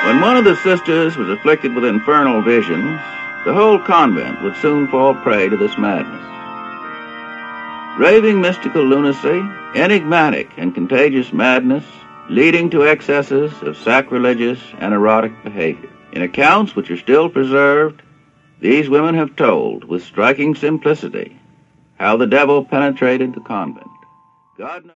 When one of the sisters was afflicted with infernal visions, the whole convent would soon fall prey to this madness. Raving mystical lunacy, enigmatic and contagious madness, leading to excesses of sacrilegious and erotic behavior. In accounts which are still preserved, these women have told with striking simplicity how the devil penetrated the convent. God knows